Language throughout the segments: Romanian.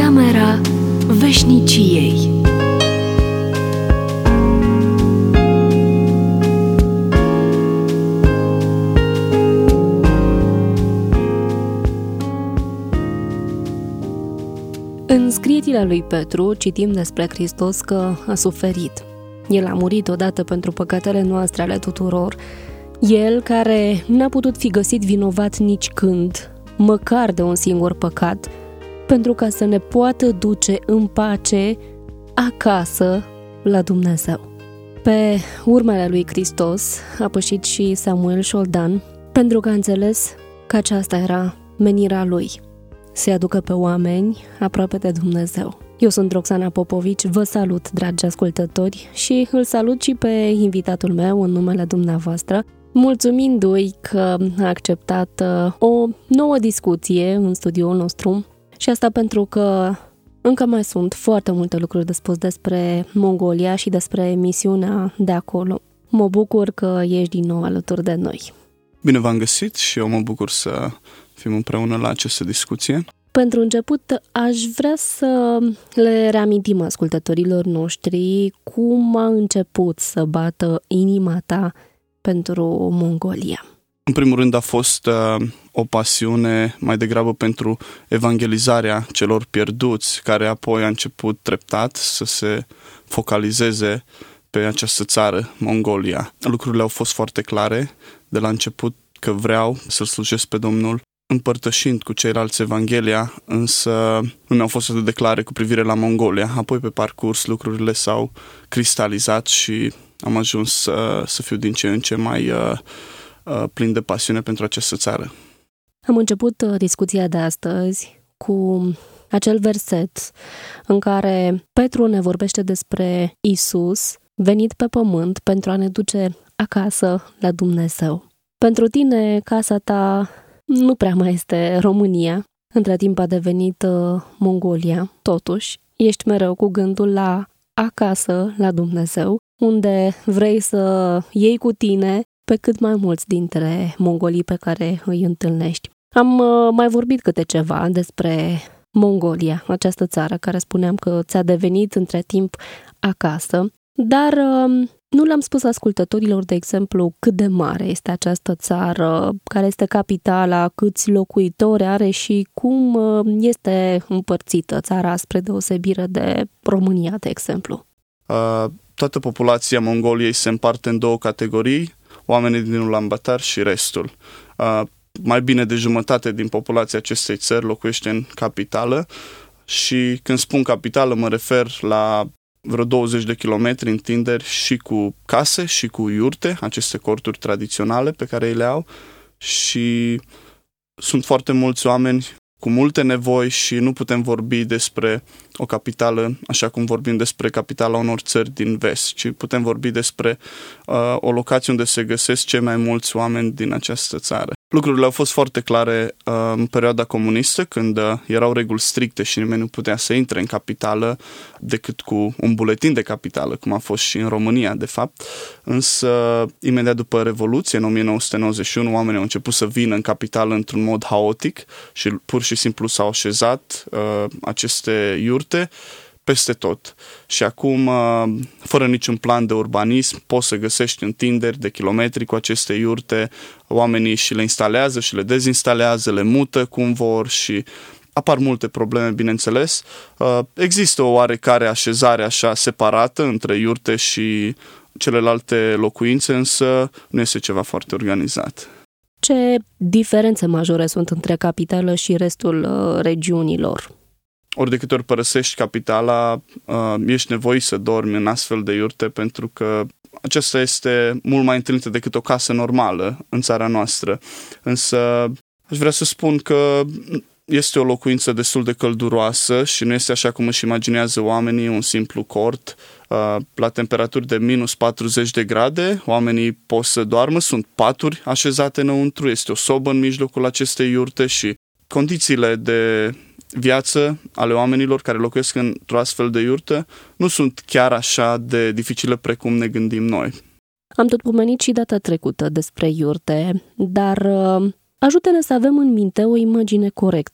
Camera veșniciei. În scrierile lui Petru citim despre Hristos că a suferit. El a murit odată pentru păcatele noastre ale tuturor. El care n-a putut fi găsit vinovat nici când, măcar de un singur păcat, pentru ca să ne poată duce în pace acasă la Dumnezeu. Pe urmele lui Hristos a pășit și Samuel Șoldan, pentru că a înțeles că aceasta era menirea lui, să-i aducă pe oameni aproape de Dumnezeu. Eu sunt Roxana Popovici, vă salut, dragi ascultători, și îl salut și pe invitatul meu în numele dumneavoastră, mulțumindu-i că a acceptat o nouă discuție în studioul nostru, și asta pentru că încă mai sunt foarte multe lucruri de spus despre Mongolia și despre misiunea de acolo. Mă bucur că ești din nou alături de noi. Bine v-am găsit și eu mă bucur să fim împreună la această discuție. Pentru început, aș vrea să le reamintim ascultătorilor noștri cum a început să bată inima ta pentru Mongolia. În primul rând a fost o pasiune mai degrabă pentru evangelizarea celor pierduți, care apoi a început treptat să se focalizeze pe această țară, Mongolia. Lucrurile au fost foarte clare de la început că vreau să-L slujesc pe Domnul împărtășind cu ceilalți Evanghelia, însă nu mi-au fost atât de clare cu privire la Mongolia. Apoi, pe parcurs, lucrurile s-au cristalizat și am ajuns să fiu din ce în ce mai plin de pasiune pentru această țară. Am început discuția de astăzi cu acel verset în care Petru ne vorbește despre Iisus venit pe pământ pentru a ne duce acasă la Dumnezeu. Pentru tine, casa ta nu prea mai este România, între timp a devenit Mongolia. Totuși, ești mereu cu gândul la acasă, la Dumnezeu, unde vrei să iei cu tine pe cât mai mulți dintre mongolii pe care îi întâlnești. Am mai vorbit câte ceva despre Mongolia, această țară care spuneam că ți-a devenit între timp acasă, dar nu le-am spus ascultătorilor, de exemplu, cât de mare este această țară, care este capitala, câți locuitori are și cum este împărțită țara spre deosebire de România, de exemplu. Toată populația Mongoliei se împarte în două categorii, oamenii din Ulaanbaatar și restul. Mai bine de jumătate din populația acestei țări locuiește în capitală și când spun capitală mă refer la vreo 20 de kilometri întinderi și cu case și cu iurte, aceste corturi tradiționale pe care ei le au, și sunt foarte mulți oameni cu multe nevoi și nu putem vorbi despre o capitală așa cum vorbim despre capitala unor țări din vest, ci putem vorbi despre o locație unde se găsesc cei mai mulți oameni din această țară. Lucrurile au fost foarte clare în perioada comunistă, când erau reguli stricte și nimeni nu putea să intre în capitală decât cu un buletin de capitală, cum a fost și în România, de fapt. Însă, imediat după Revoluție, în 1991, oamenii au început să vină în capitală într-un mod haotic și pur și simplu s-au așezat aceste iurte peste tot. Și acum, fără niciun plan de urbanism, poți să găsești întinderi de kilometri cu aceste iurte, oamenii și le instalează și le dezinstalează, le mută cum vor și apar multe probleme, bineînțeles. Există o oarecare așezare așa separată între iurte și celelalte locuințe, însă nu este ceva foarte organizat. Ce diferențe majore sunt între capitală și restul regiunilor? Ori de câte ori părăsești capitala, ești nevoit să dormi în astfel de iurte, pentru că aceasta este mult mai întâlnită decât o casă normală în țara noastră. Însă aș vrea să spun că este o locuință destul de călduroasă și nu este așa cum își imaginează oamenii, un simplu cort. La temperaturi de minus 40 de grade, oamenii pot să doarmă, sunt paturi așezate înăuntru, este o sobă în mijlocul acestei iurte și condițiile de viață ale oamenilor care locuiesc într-o astfel de iurtă nu sunt chiar așa de dificile precum ne gândim noi. Am tot pomenit și data trecută despre iurte, dar ajută-ne să avem în minte o imagine corectă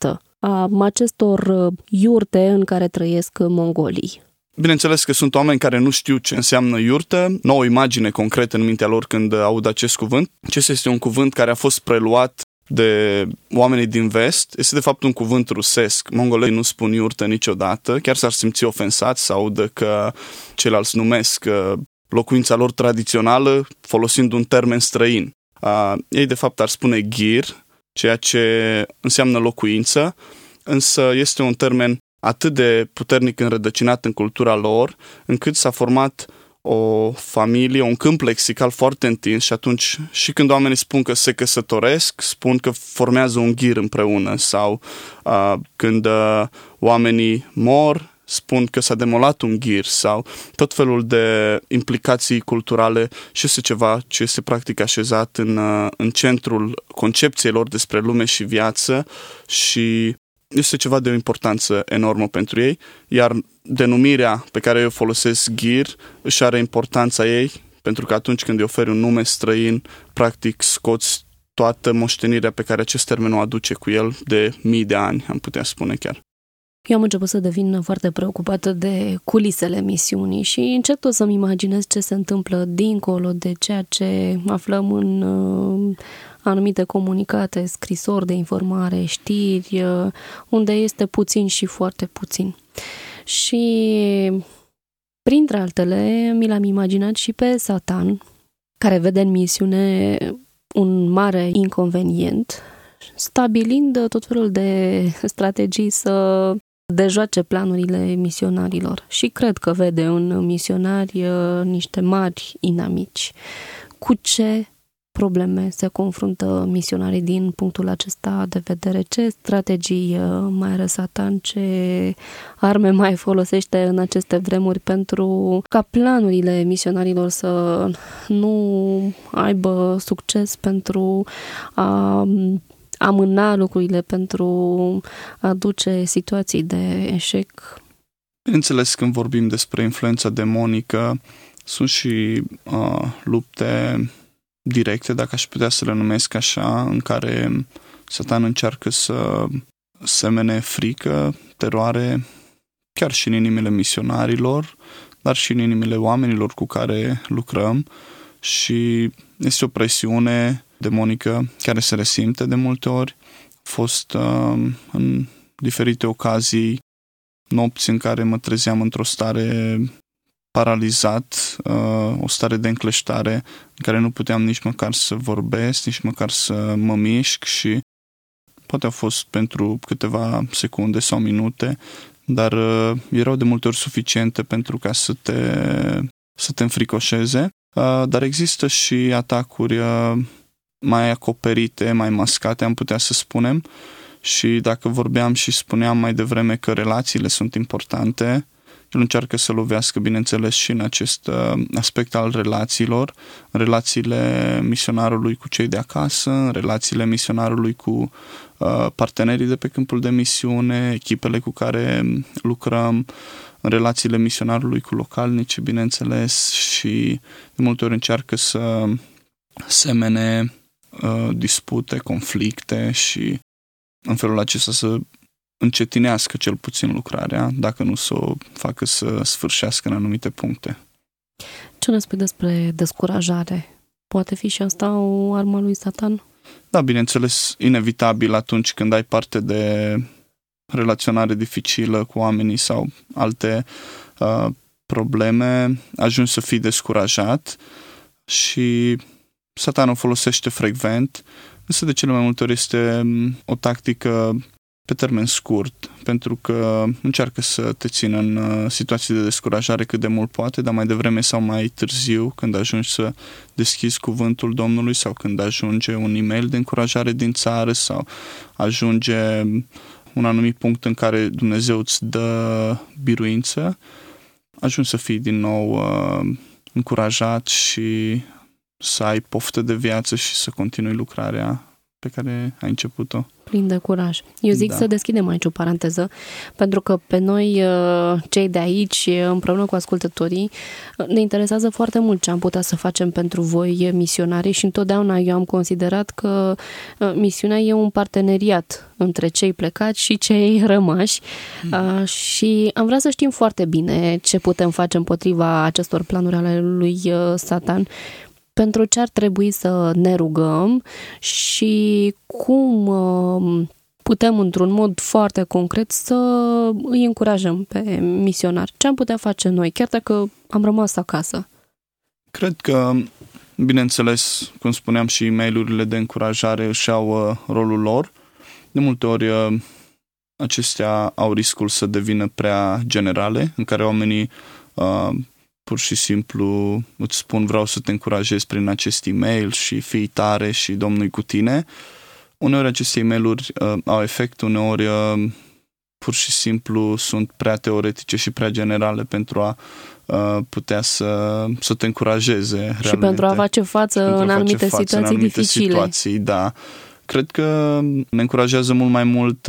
a acestor iurte în care trăiesc mongolii? Bineînțeles că sunt oameni care nu știu ce înseamnă iurtă, nu au o imagine concretă în mintea lor când aud acest cuvânt. Acesta este un cuvânt care a fost preluat de oamenii din vest. Este de fapt un cuvânt rusesc. Mongolei nu spun iurtă niciodată, chiar s-ar simți ofensați să audă că ceilalți numesc locuința lor tradițională folosind un termen străin. Ei de fapt ar spune gir, ceea ce înseamnă locuință, însă este un termen atât de puternic înrădăcinat în cultura lor, încât s-a format o familie, un câmp lexical foarte întins și atunci și când oamenii spun că se căsătoresc, spun că formează un ghir împreună sau când oamenii mor, spun că s-a demolat un ghir sau tot felul de implicații culturale și este ceva ce este practic așezat în centrul concepției lor despre lume și viață și este ceva de o importanță enormă pentru ei, iar denumirea pe care eu folosesc ghir își are importanța ei, pentru că atunci când îi oferi un nume străin, practic scoți toată moștenirea pe care acest termen o aduce cu el de mii de ani, am putea spune chiar. Eu am început să devin foarte preocupată de culisele misiunii și încep tot să-mi imaginez ce se întâmplă dincolo de ceea ce aflăm în anumite comunicate, scrisori de informare, știri, unde este puțin și foarte puțin. Și printre altele mi l-am imaginat și pe Satan, care vede în misiune un mare inconvenient, stabilind tot felul de strategii să dejoace planurile misionarilor. Și cred că vede în misionari niște mari inamici. Cu ce probleme se confruntă misionarii din punctul acesta de vedere? Ce strategii mai are Satan? Ce arme mai folosește în aceste vremuri pentru ca planurile misionarilor să nu aibă succes, pentru a amâna lucrurile, pentru a duce situații de eșec? Bineînțeles, când vorbim despre influența demonică, sunt și lupte directe, dacă aș putea să le numesc așa, în care Satan încearcă să semene frică, teroare, chiar și în inimile misionarilor, dar și în inimile oamenilor cu care lucrăm și este o presiune demonică care se resimte de multe ori. A fost în diferite ocazii nopți în care mă trezeam într-o stare paralizat, o stare de încleștare în care nu puteam nici măcar să vorbesc, nici măcar să mă mișc și poate a fost pentru câteva secunde sau minute, dar erau de multe ori suficiente pentru ca să te înfricoșeze. Dar există și atacuri mai acoperite, mai mascate, am putea să spunem, și dacă vorbeam și spuneam mai devreme că relațiile sunt importante, el încearcă să lovească, bineînțeles, și în acest aspect al relațiilor, în relațiile misionarului cu cei de acasă, în relațiile misionarului cu partenerii de pe câmpul de misiune, echipele cu care lucrăm, în relațiile misionarului cu localnici, bineînțeles, și de multe ori încearcă să semene dispute, conflicte și în felul acesta să încetinească cel puțin lucrarea, dacă nu să o facă să sfârșească în anumite puncte. Ce ne spui despre descurajare? Poate fi și asta o armă lui Satan? Da, bineînțeles, inevitabil atunci când ai parte de relaționare dificilă cu oamenii sau alte probleme, ajungi să fii descurajat și Satan o folosește frecvent, însă de cele mai multe ori este o tactică pe termen scurt, pentru că încearcă să te țină în situații de descurajare cât de mult poate, dar mai devreme sau mai târziu, când ajungi să deschizi cuvântul Domnului sau când ajunge un e-mail de încurajare din țară sau ajunge un anumit punct în care Dumnezeu îți dă biruință, ajungi să fii din nou încurajat și să ai poftă de viață și să continui lucrarea pe care ai început-o. Plin de curaj. Eu zic să deschidem aici o paranteză, pentru că pe noi, cei de aici, împreună cu ascultătorii, ne interesează foarte mult ce am putea să facem pentru voi, misionarii, și întotdeauna eu am considerat că misiunea e un parteneriat între cei plecați și cei rămași și am vrea să știm foarte bine ce putem face împotriva acestor planuri ale lui Satan, pentru ce ar trebui să ne rugăm și cum putem într-un mod foarte concret să îi încurajăm pe misionari. Ce am putea face noi, chiar dacă am rămas acasă? Cred că, bineînțeles, cum spuneam, și e-mail-urile de încurajare își au rolul lor. De multe ori acestea au riscul să devină prea generale, în care oamenii pur și simplu îți spun vreau să te încurajez prin acest e-mail și fii tare și Domnul cu tine. Uneori aceste e-mail-uri au efect, uneori pur și simplu sunt prea teoretice și prea generale pentru a putea să te încurajeze realmente. Și pentru a face față în anumite situații dificile. Situații, da. Cred că ne încurajează mult mai mult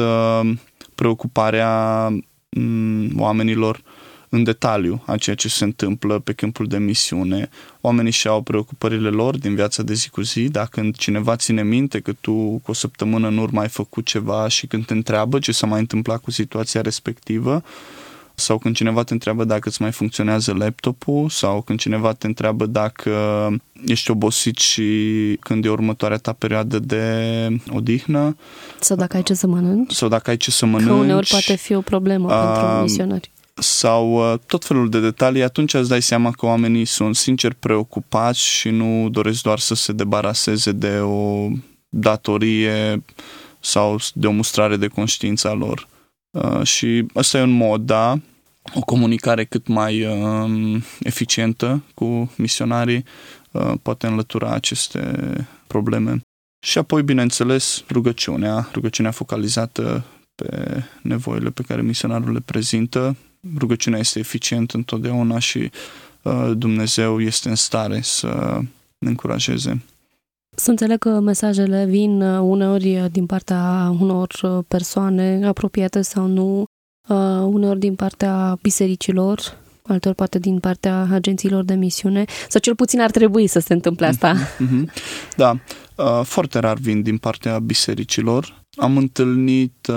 preocuparea oamenilor în detaliu a ceea ce se întâmplă pe câmpul de misiune. Oamenii și-au preocupările lor din viața de zi cu zi. Dacă cineva ține minte că tu cu o săptămână în urmă ai făcut ceva și când te întreabă ce s-a mai întâmplat cu situația respectivă, sau când cineva te întreabă dacă îți mai funcționează laptopul, sau când cineva te întreabă dacă ești obosit și când e următoarea ta perioadă de odihnă. Sau dacă ai ce să mănânci. Sau dacă ai ce să mănânci. Că uneori poate fi o problemă pentru misionari. Sau tot felul de detalii, atunci îți dai seama că oamenii sunt sincer preocupați și nu doresc doar să se debaraseze de o datorie sau de o mustrare de conștiință a lor. Și ăsta e un mod, o comunicare cât mai eficientă cu misionarii poate înlătura aceste probleme. Și apoi, bineînțeles, rugăciunea focalizată pe nevoile pe care misionarul le prezintă. Rugăciunea este eficientă întotdeauna și Dumnezeu este în stare să ne încurajeze. Să înțeleg că mesajele vin uneori din partea unor persoane apropiate sau nu, uneori din partea bisericilor, alteori poate din partea agențiilor de misiune, sau cel puțin ar trebui să se întâmple asta. Da, foarte rar vin din partea bisericilor. Am întâlnit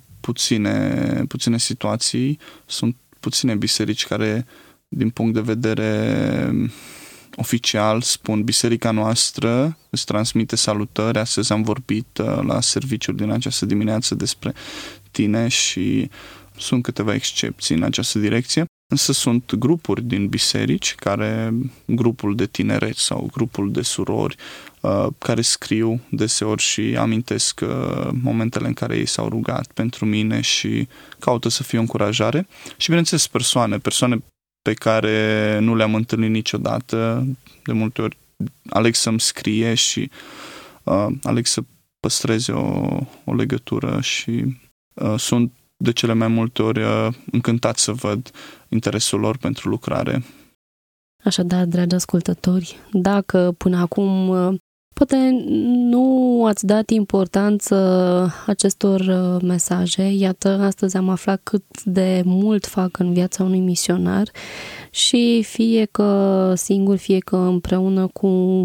puține situații, sunt puține biserici care, din punct de vedere oficial, spun biserica noastră îți transmite salutări, astăzi am vorbit la serviciul din această dimineață despre tine, și sunt câteva excepții în această direcție. Însă sunt grupuri din biserici, grupul de tineret sau grupul de surori, care scriu deseori și amintesc momentele în care ei s-au rugat pentru mine și caută să fie o încurajare. Și bineînțeles persoane pe care nu le-am întâlnit niciodată, de multe ori aleg să-mi scrie și aleg să păstreze o legătură și sunt de cele mai multe ori încântat să văd interesul lor pentru lucrare. Așadar, dragi ascultători, dacă până acum poate nu ați dat importanță acestor mesaje, iată, astăzi am aflat cât de mult fac în viața unui misionar și fie că singur, fie că împreună cu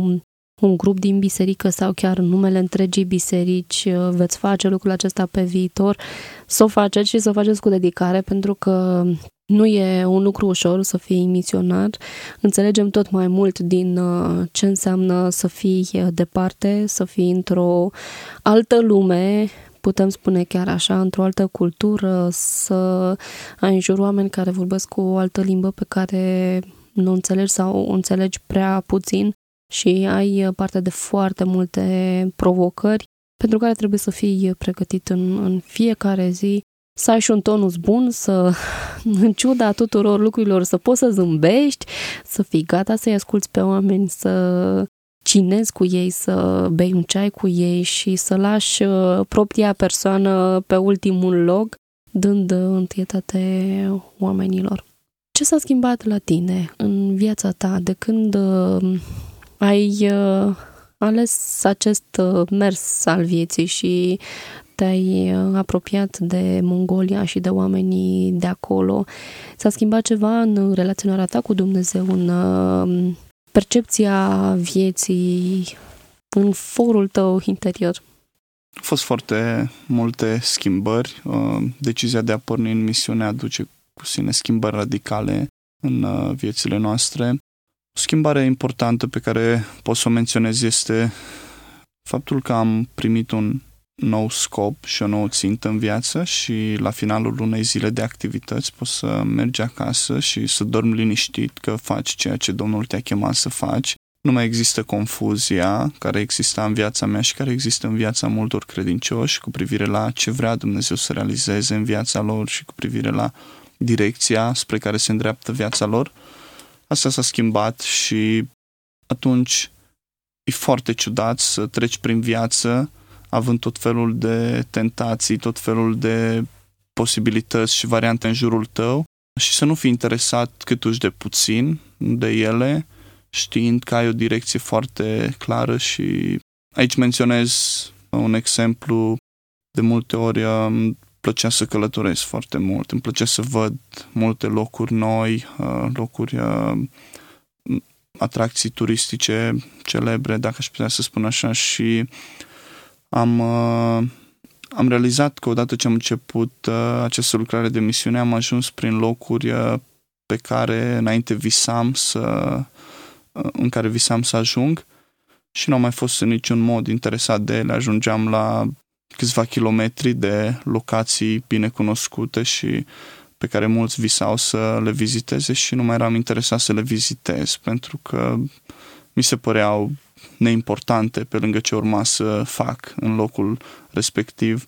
un grup din biserică sau chiar în numele întregii biserici veți face lucrul acesta pe viitor, să o faceți și să o faceți cu dedicare, pentru că nu e un lucru ușor să fii misionar. Înțelegem tot mai mult din ce înseamnă să fii departe, să fii într-o altă lume, putem spune chiar așa, într-o altă cultură, să ai în jur oameni care vorbesc cu o altă limbă pe care nu înțelegi sau înțelegi prea puțin și ai parte de foarte multe provocări pentru care trebuie să fii pregătit în fiecare zi, să ai și un tonus bun, să, în ciuda tuturor lucrurilor, să poți să zâmbești, să fii gata să-i asculți pe oameni, să cinezi cu ei, să bei un ceai cu ei și să lași propria persoană pe ultimul loc, dând întâietate oamenilor. Ce s-a schimbat la tine în viața ta de când ai ales acest mers al vieții și te-ai apropiat de Mongolia și de oamenii de acolo. S-a schimbat ceva în relaționarea ta cu Dumnezeu, în percepția vieții, în forul tău interior? Au fost foarte multe schimbări. Decizia de a porni în misiune aduce cu sine schimbări radicale în viețile noastre. O schimbare importantă pe care pot să o menționez este faptul că am primit un nou scop și o nouă țintă în viață și la finalul unei zile de activități poți să mergi acasă și să dormi liniștit că faci ceea ce Domnul te-a chemat să faci. Nu mai există confuzia care exista în viața mea și care există în viața multor credincioși cu privire la ce vrea Dumnezeu să realizeze în viața lor și cu privire la direcția spre care se îndreaptă viața lor. Asta s-a schimbat și atunci e foarte ciudat să treci prin viață având tot felul de tentații, tot felul de posibilități și variante în jurul tău și să nu fii interesat câtuși de puțin de ele, știind că ai o direcție foarte clară. Și aici menționez un exemplu. De multe ori îmi plăcea să călătoresc foarte mult, îmi plăcea să văd multe locuri noi, locuri, atracții turistice celebre, dacă aș putea să spun așa, și am realizat că odată ce am început această lucrare de misiune, am ajuns prin locuri pe care înainte în care visam să ajung și nu am mai fost în niciun mod interesat de ele. Ajungeam la câțiva kilometri de locații bine cunoscute și pe care mulți visau să le viziteze și nu mai eram interesat să le vizitez pentru că mi se păreau neimportante pe lângă ce urma să fac în locul respectiv.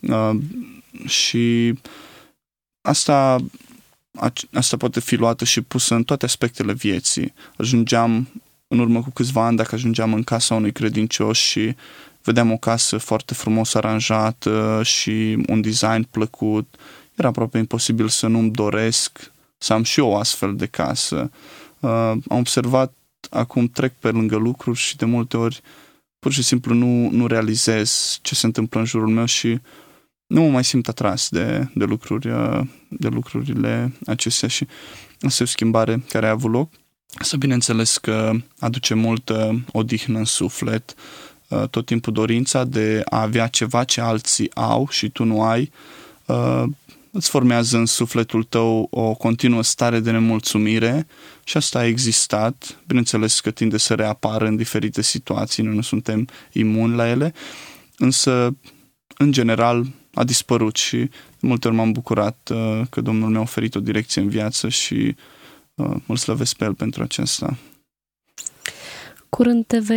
Și asta poate fi luată și pusă în toate aspectele vieții. Ajungeam în urmă cu câțiva ani, dacă ajungeam în casa unui credincios și vedeam o casă foarte frumos aranjată și un design plăcut, era aproape imposibil să nu-mi doresc să am și eu o astfel de casă. Am observat, acum trec pe lângă lucruri și de multe ori pur și simplu nu realizez ce se întâmplă în jurul meu și nu mă mai simt atras de lucrurile acestea și asta e o schimbare care a avut loc. Să bineînțeles că aduce multă odihnă în suflet, tot timpul dorința de a avea ceva ce alții au și tu nu ai, îți formează în sufletul tău o continuă stare de nemulțumire și asta a existat. Bineînțeles că tinde să reapară în diferite situații, noi nu suntem imuni la ele, însă în general a dispărut și de multe ori m-am bucurat că Domnul mi-a oferit o direcție în viață și îl slăvesc pe El pentru aceasta. Curând te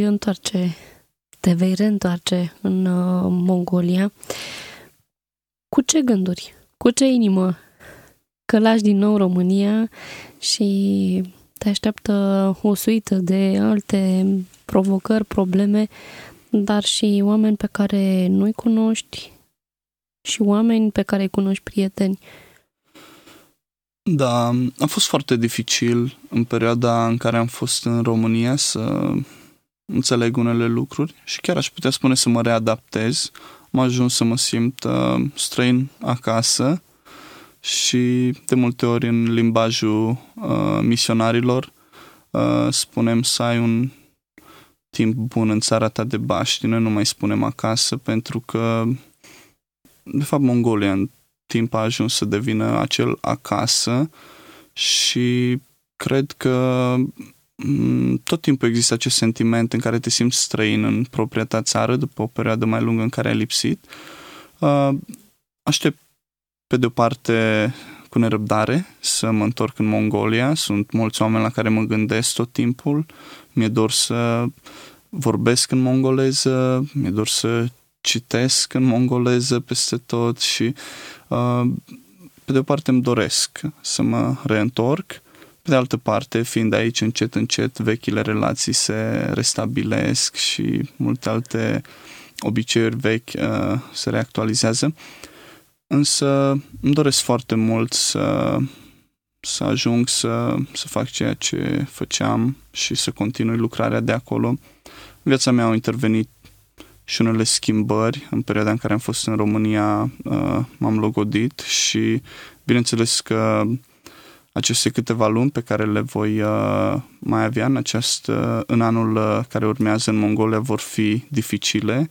vei reîntoarce în Mongolia. Cu ce gânduri? Cu ce inimă? Că lași din nou România și te așteaptă o suită de alte provocări, probleme, dar și oameni pe care nu-i cunoști și oameni pe care îi cunoști, prieteni. Da, a fost foarte dificil în perioada în care am fost în România să înțeleg unele lucruri și chiar aș putea spune să mă readaptez. Am ajuns să mă simt străin acasă și de multe ori în limbajul misionarilor spunem să ai un timp bun în țara ta de baștină, nu mai spunem acasă, pentru că de fapt Mongolia în timp a ajuns să devină acel acasă și cred că tot timpul există acest sentiment în care te simți străin în propria ta țară după o perioadă mai lungă în care ai lipsit. Aștept pe de o parte cu nerăbdare să mă întorc în Mongolia. Sunt mulți oameni la care mă gândesc tot timpul. Mi-e dor să vorbesc în mongoleză, mi-e dor să citesc în mongoleză peste tot și pe de o parte îmi doresc să mă reîntorc. Pe de altă parte, fiind aici încet, încet, vechile relații se restabilesc și multe alte obiceiuri vechi se reactualizează. Însă îmi doresc foarte mult să să ajung să fac ceea ce făceam și să continui lucrarea de acolo. În viața mea au intervenit și unele schimbări. În perioada în care am fost în România m-am logodit și bineînțeles că aceste câteva luni pe care le voi mai avea în anul care urmează în Mongolia vor fi dificile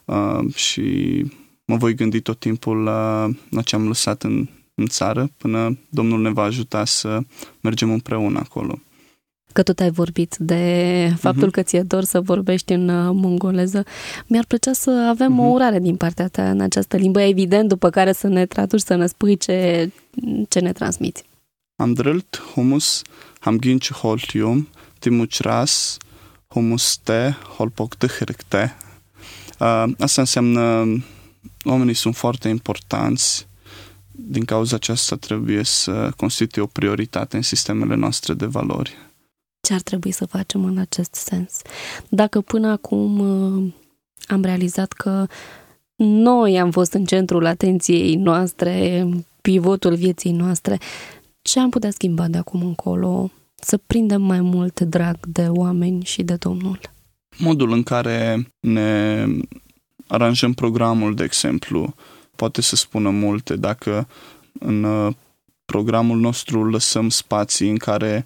și mă voi gândi tot timpul la ce am lăsat în țară până Domnul ne va ajuta să mergem împreună acolo. Că tot ai vorbit de faptul că ți-e dor să vorbești în mongoleză. Mi-ar plăcea să avem o urare din partea ta în această limbă, evident, după care să ne traduci, să ne spui ce ne transmiți. Andrelt, humus, hamginci holtium, timucras, humus te, holpoc tăhrecte. Asta înseamnă oamenii sunt foarte importanți. Din cauza aceasta trebuie să constituie o prioritate în sistemele noastre de valori. Ce ar trebui să facem în acest sens? Dacă până acum am realizat că noi am fost în centrul atenției noastre, pivotul vieții noastre, ce am putea schimba de acum încolo să prindem mai mult drag de oameni și de Domnul? Modul în care ne aranjăm programul, de exemplu, poate să spună multe. Dacă în programul nostru lăsăm spații în care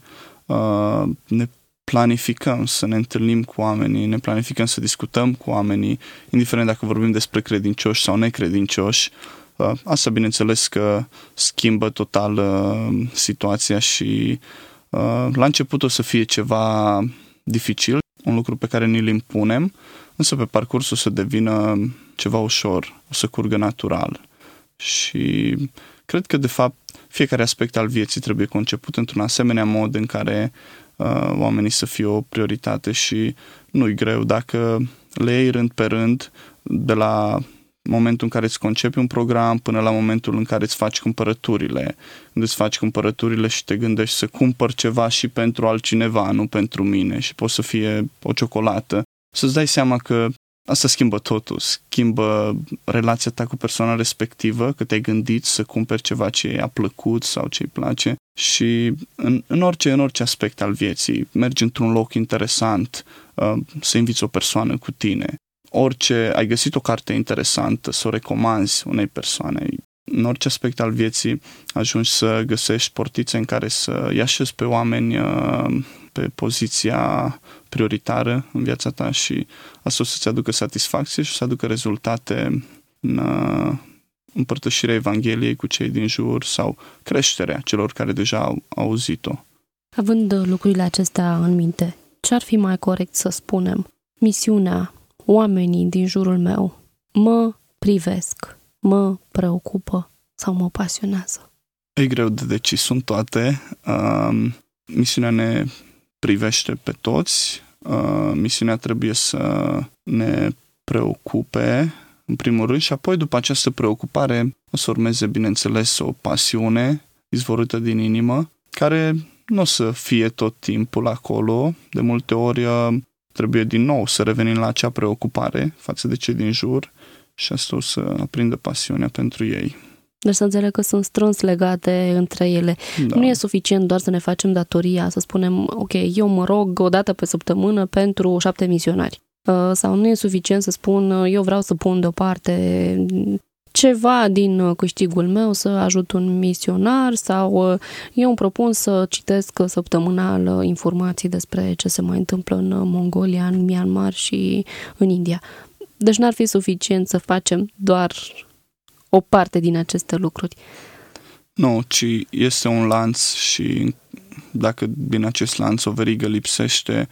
ne planificăm să ne întâlnim cu oamenii, ne planificăm să discutăm cu oamenii, indiferent dacă vorbim despre credincioși sau necredincioși, asta bineînțeles că schimbă total situația și la început o să fie ceva dificil, un lucru pe care ni-l impunem, însă pe parcurs o să devină ceva ușor, o să curgă natural. Și cred că, de fapt, fiecare aspect al vieții trebuie conceput într-un asemenea mod în care oamenii să fie o prioritate și nu-i greu dacă le iei rând pe rând, de la momentul în care îți concepi un program până la momentul în care îți faci cumpărăturile. Când îți faci cumpărăturile și te gândești să cumpăr ceva și pentru altcineva, nu pentru mine, și poate să fie o ciocolată, să-ți dai seama că asta schimbă totul, schimbă relația ta cu persoana respectivă, că te-ai gândit să cumperi ceva ce i-a plăcut sau ce îi place și în orice aspect al vieții, mergi într-un loc interesant, să inviți o persoană cu tine, orice, ai găsit o carte interesantă, să o recomanzi unei persoane, în orice aspect al vieții ajungi să găsești portițe în care să îi așezi pe oameni pe poziția prioritară în viața ta și asta o să-ți aducă satisfacție și o să aducă rezultate în împărtășirea Evangheliei cu cei din jur sau creșterea celor care deja au auzit-o. Având lucrurile acestea în minte, ce ar fi mai corect să spunem? Misiunea, oamenii din jurul meu mă privesc, mă preocupă sau mă pasionează? E greu de decis, sunt toate. Misiunea ne privește pe toți. Misiunea trebuie să ne preocupe în primul rând și apoi după această preocupare o să urmeze, bineînțeles, o pasiune izvorâtă din inimă, care nu o să fie tot timpul acolo. De multe ori trebuie din nou să revenim la acea preocupare față de cei din jur și asta o să aprindă pasiunea pentru ei. Deci să înțeleg că sunt strâns legate între ele. Da. Nu e suficient doar să ne facem datoria, să spunem, ok, eu mă rog o dată pe săptămână pentru 7 misionari. Sau nu e suficient să spun, eu vreau să pun deoparte ceva din câștigul meu să ajut un misionar sau eu îmi propun să citesc săptămânal informații despre ce se mai întâmplă în Mongolia, în Myanmar și în India. Deci n-ar fi suficient să facem doar o parte din aceste lucruri. Nu, ci este un lanț și dacă din acest lanț o verigă lipsește,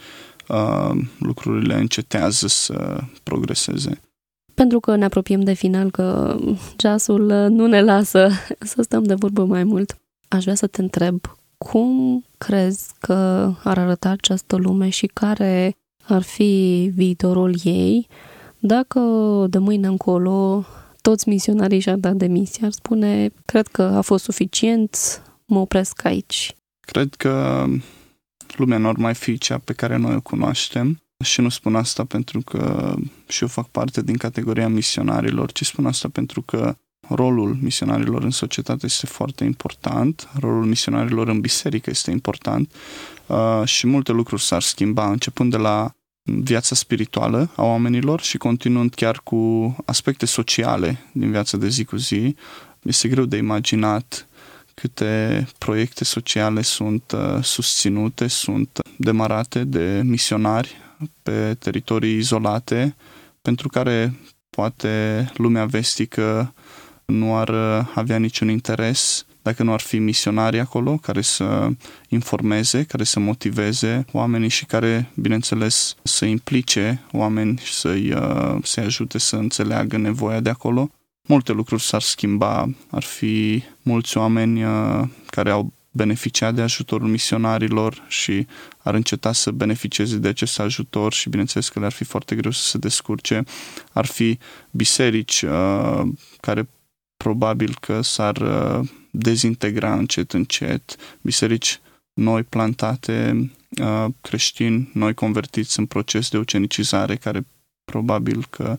lucrurile încetează să progreseze. Pentru că ne apropiem de final, că ceasul nu ne lasă să stăm de vorbă mai mult, aș vrea să te întreb cum crezi că ar arăta această lume și care ar fi viitorul ei dacă de mâine încolo toți misionarii și-ar da demisia, ar spune, cred că a fost suficient, mă opresc aici. Cred că lumea nu ar mai fi cea pe care noi o cunoaștem și nu spun asta pentru că și eu fac parte din categoria misionarilor, ci spun asta pentru că rolul misionarilor în societate este foarte important, rolul misionarilor în biserică este important și multe lucruri s-ar schimba, începând de la viața spirituală a oamenilor și continuând chiar cu aspecte sociale din viața de zi cu zi. Este greu de imaginat câte proiecte sociale sunt susținute, sunt demarate de misionari pe teritorii izolate, pentru care poate lumea vestică nu ar avea niciun interes dacă nu ar fi misionari acolo care să informeze, care să motiveze oamenii și care, bineînțeles, să implice oameni și să-i ajute să înțeleagă nevoia de acolo. Multe lucruri s-ar schimba, ar fi mulți oameni care au beneficiat de ajutorul misionarilor și ar înceta să beneficieze de acest ajutor și bineînțeles că le-ar fi foarte greu să se descurce. Ar fi biserici care probabil că s-ar dezintegra încet, biserici noi plantate, creștini noi convertiți în proces de ucenicizare care probabil că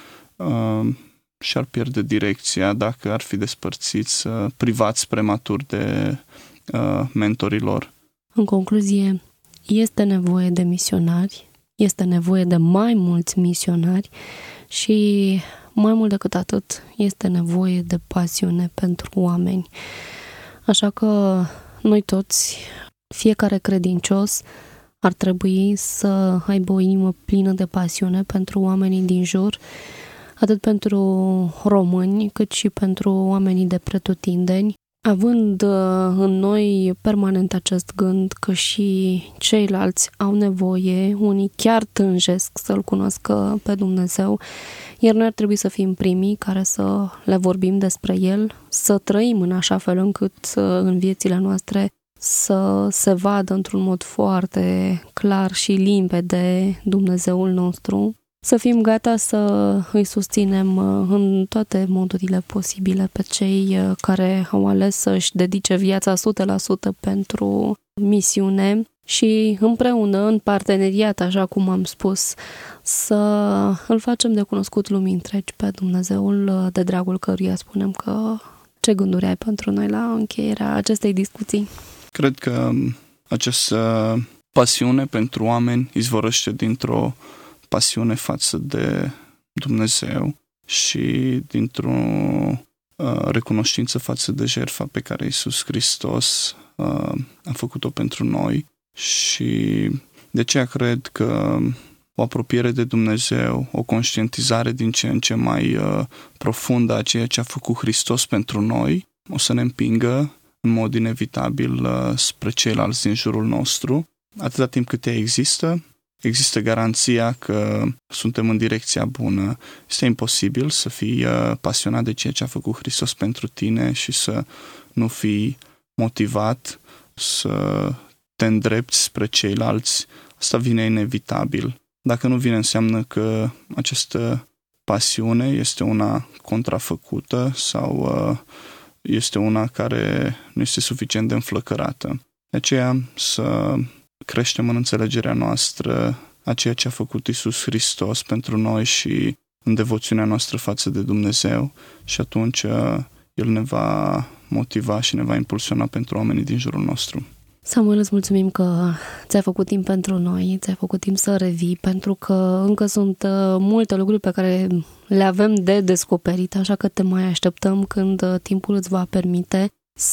și-ar pierde direcția dacă ar fi despărțiți, privați prematur de mentorilor. În concluzie, este nevoie de misionari, este nevoie de mai mulți misionari și mai mult decât atât, este nevoie de pasiune pentru oameni. Așa că noi toți, fiecare credincios, ar trebui să aibă o inimă plină de pasiune pentru oamenii din jur, atât pentru români, cât și pentru oamenii de pretutindeni, având în noi permanent acest gând că și ceilalți au nevoie, unii chiar tânjesc să-L cunoască pe Dumnezeu, iar noi ar trebui să fim primii care să le vorbim despre El, să trăim în așa fel încât în viețile noastre să se vadă într-un mod foarte clar și limpede Dumnezeul nostru, să fim gata să îi susținem în toate modurile posibile pe cei care au ales să-și dedice viața 100% pentru misiune și împreună, în parteneriat, așa cum am spus, să îl facem de cunoscut lumii întregi pe Dumnezeul de dragul căruia spunem că ce gânduri ai pentru noi la încheierea acestei discuții? Cred că această pasiune pentru oameni izvorăște dintr-o pasiune față de Dumnezeu și dintr-o recunoștință față de jertfa pe care Iisus Hristos a făcut-o pentru noi și de aceea cred că o apropiere de Dumnezeu, o conștientizare din ce în ce mai profundă a ceea ce a făcut Hristos pentru noi, o să ne împingă în mod inevitabil spre ceilalți din jurul nostru. Atâta timp cât ea există garanția că suntem în direcția bună. Este imposibil să fii pasionat de ceea ce a făcut Hristos pentru tine și să nu fii motivat să te îndrepți spre ceilalți. Asta vine inevitabil. Dacă nu vine, înseamnă că această pasiune este una contrafăcută sau este una care nu este suficient de înflăcărată. De aceea să creștem în înțelegerea noastră a ceea ce a făcut Iisus Hristos pentru noi și în devoțiunea noastră față de Dumnezeu și atunci El ne va motiva și ne va impulsiona pentru oamenii din jurul nostru. Samuel, îți mulțumim că ți-ai făcut timp pentru noi, ți-ai făcut timp să revii, pentru că încă sunt multe lucruri pe care le avem de descoperit, așa că te mai așteptăm când timpul îți va permite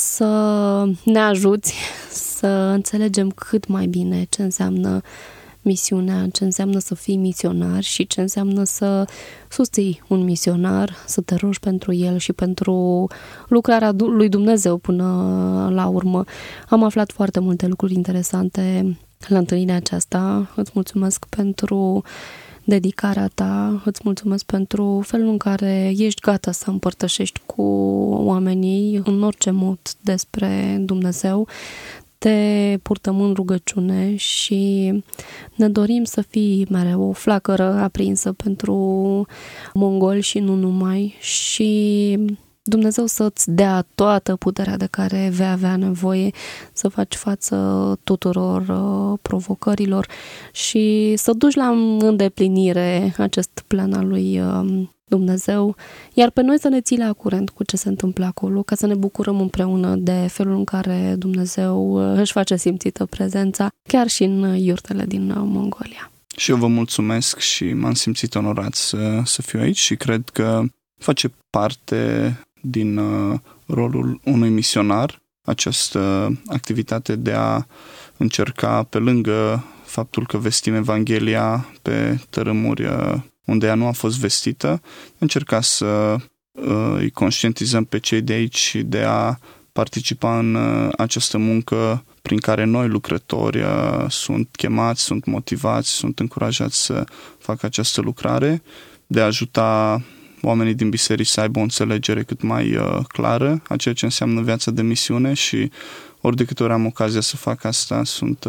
să ne ajuți să înțelegem cât mai bine ce înseamnă misiunea, ce înseamnă să fii misionar și ce înseamnă să susții un misionar, să te rogi pentru el și pentru lucrarea lui Dumnezeu până la urmă. Am aflat foarte multe lucruri interesante la întâlnirea aceasta. Îți mulțumesc pentru dedicarea ta, îți mulțumesc pentru felul în care ești gata să împărtășești cu oamenii în orice mod despre Dumnezeu. Te purtăm în rugăciune și ne dorim să fii mereu o flacără aprinsă pentru mongoli și nu numai și Dumnezeu să-ți dea toată puterea de care vei avea nevoie să faci față tuturor provocărilor și să duci la îndeplinire acest plan al lui Dumnezeu, iar pe noi să ne ții la curent cu ce se întâmplă acolo, ca să ne bucurăm împreună de felul în care Dumnezeu își face simțită prezența, chiar și în iurtele din Mongolia. Și eu vă mulțumesc și m-am simțit onorat să fiu aici și cred că face parte din rolul unui misionar această activitate de a încerca, pe lângă faptul că vestim Evanghelia pe tărâmuri unde ea nu a fost vestită, încerca să îi conștientizăm pe cei de aici și de a participa în această muncă prin care noi, lucrători, sunt chemați, sunt motivați, sunt încurajați să facă această lucrare, de a ajuta oamenii din biserici să aibă o înțelegere cât mai clară a ceea ce înseamnă viața de misiune și ori de câte ori am ocazia să fac asta, sunt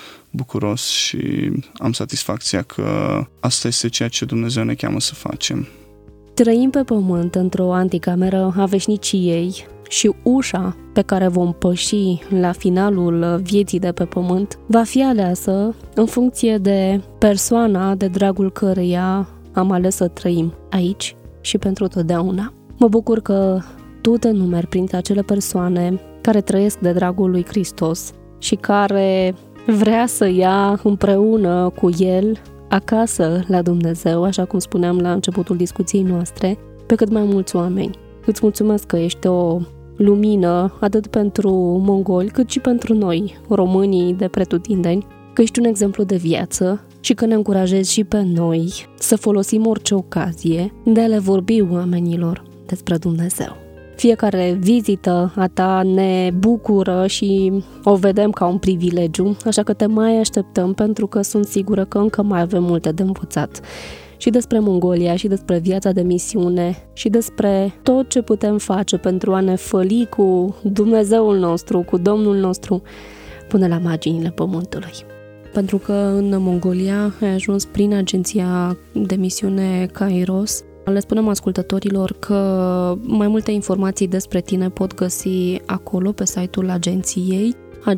bucuros și am satisfacția că asta este ceea ce Dumnezeu ne cheamă să facem. Trăim pe pământ într-o anticameră a veșniciei și ușa pe care vom păși la finalul vieții de pe pământ va fi aleasă în funcție de persoana de dragul căreia am ales să trăim aici și pentru totdeauna. Mă bucur că tu te numeri printre acele persoane care trăiesc de dragul lui Hristos și care vrea să ia împreună cu El acasă la Dumnezeu, așa cum spuneam la începutul discuției noastre, pe cât mai mulți oameni. Îți mulțumesc că ești o lumină atât pentru mongoli cât și pentru noi, românii de pretutindeni, că ești un exemplu de viață și că ne încurajezi și pe noi să folosim orice ocazie de a le vorbi oamenilor despre Dumnezeu. Fiecare vizită a ta ne bucură și o vedem ca un privilegiu, așa că te mai așteptăm pentru că sunt sigură că încă mai avem multe de învățat. Și despre Mongolia, și despre viața de misiune, și despre tot ce putem face pentru a ne făli cu Dumnezeul nostru, cu Domnul nostru, până la marginile pământului. Pentru că în Mongolia ai ajuns prin agenția de misiune Kairos. Le spunem ascultătorilor că mai multe informații despre tine pot găsi acolo pe site-ul agenției,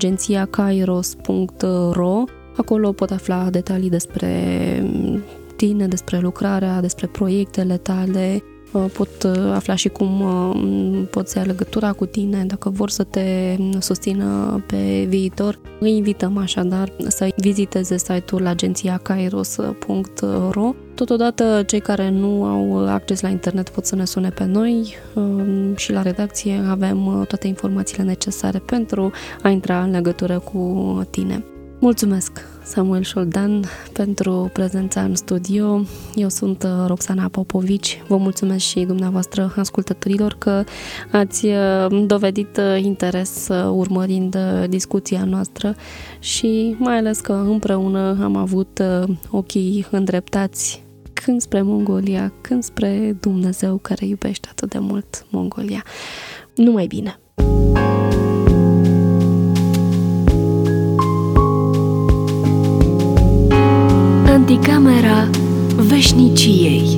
agențiakairos.ro. Acolo pot afla detalii despre tine, despre lucrarea, despre proiectele tale, pot afla și cum poți ia legătura cu tine dacă vor să te susțină pe viitor. Îi invităm așadar să viziteze site-ul agențiakairos.ro. Totodată, cei care nu au acces la internet pot să ne sune pe noi și la redacție avem toate informațiile necesare pentru a intra în legătură cu tine. Mulțumesc, Samuel Șoldan, pentru prezența în studio. Eu sunt Roxana Popovici. Vă mulțumesc și dumneavoastră, ascultătorilor, că ați dovedit interes urmărind discuția noastră și mai ales că împreună am avut ochii îndreptați când spre Mongolia, când spre Dumnezeu care iubește atât de mult Mongolia. Numai bine! Anticamera veșniciei.